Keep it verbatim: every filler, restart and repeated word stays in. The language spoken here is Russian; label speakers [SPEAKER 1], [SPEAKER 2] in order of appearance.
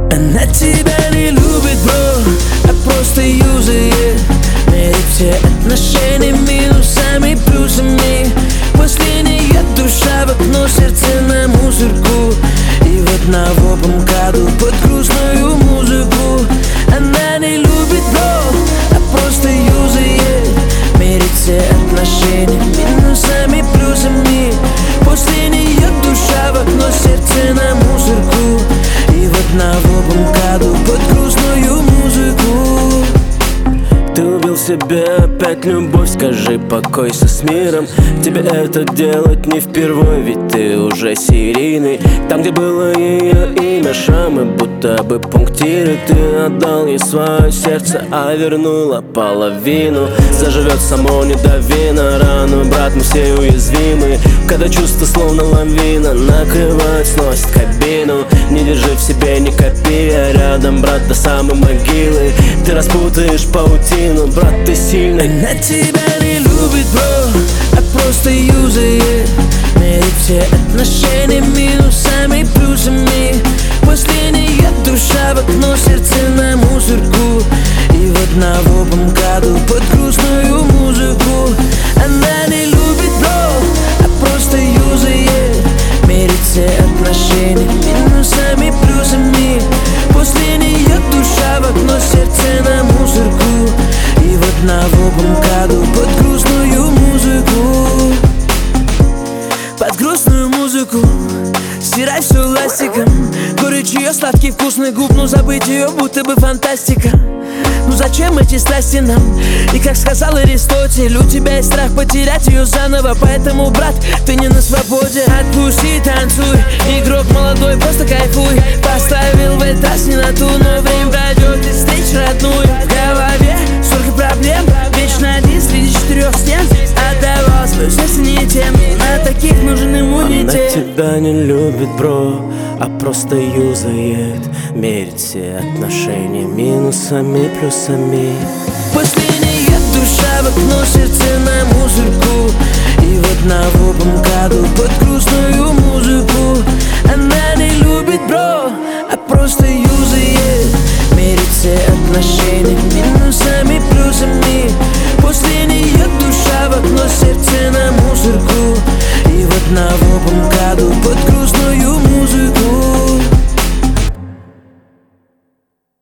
[SPEAKER 1] Она тебя не любит, бро, а просто юзает. Мерит все отношения минусами, плюсами. После нее душа в окно, сердце на мусорку. И в одновопом году под грустную музыку. Она не любит, бро, а просто юзает. Мерит все отношения минусами, плюсами. После нее душа в окно, сердце на мусорку. И в одновопом году под грустную музыку.
[SPEAKER 2] Ты убил себе опять любовь, скажи, покойся с миром. Тебе это делать не впервой, ведь ты уже серийный. Там, где было ее имя, шрамы, будто бы пунктиры. Ты отдал ей свое сердце, а вернула половину. Заживет само не до вина, рану, брат, мы все уязвимы. Когда чувства словно лавина накрывает, сносит кабину. Не держи в себе, не копи, а рядом, брат, до самой могилы. Ты распутаешь паутину, брат, ты сильный.
[SPEAKER 1] Она тебя не любит, бро, а просто юзает. Мерит все отношения минусами, плюсами. После нее душа в окно, сердце на мусорку. И в одновопом году под грустную музыку. Она не любит, бро, а просто юзает. Мерит все отношения минусами, плюсами. После нее душа в окно, сердце на мусорку. И в одновопом году под грустную музыку. Под грустную музыку стирай все ластиком. Горечь ее, сладкий вкусный губ. Но забыть ее будто бы фантастика. Ну зачем эти страсти нам? И как сказал Аристотель, у тебя есть страх потерять ее заново. Поэтому, брат, ты не на свободе. Отпусти, танцуй, игрок молодой, просто кайфуй. Поставил в этаж не на ту, но время пройдет и встреч родную. В голове столько проблем, вечно один среди четырех стен. Отдавал свое сердце не тем, на таких нужен иммунитет.
[SPEAKER 2] Она тебя не любит, бро, а просто юзает. Мерит все отношения минусами, плюсами.
[SPEAKER 1] После нее душа в окно, сердце на мусорку. И в одновопом году под грустную музыку. Она не любит, бро, а просто юзает. Мерит все отношения минусами, плюсами. После нее душа в окно, сердце на мусорку. И в одновопом году под грустную музыку.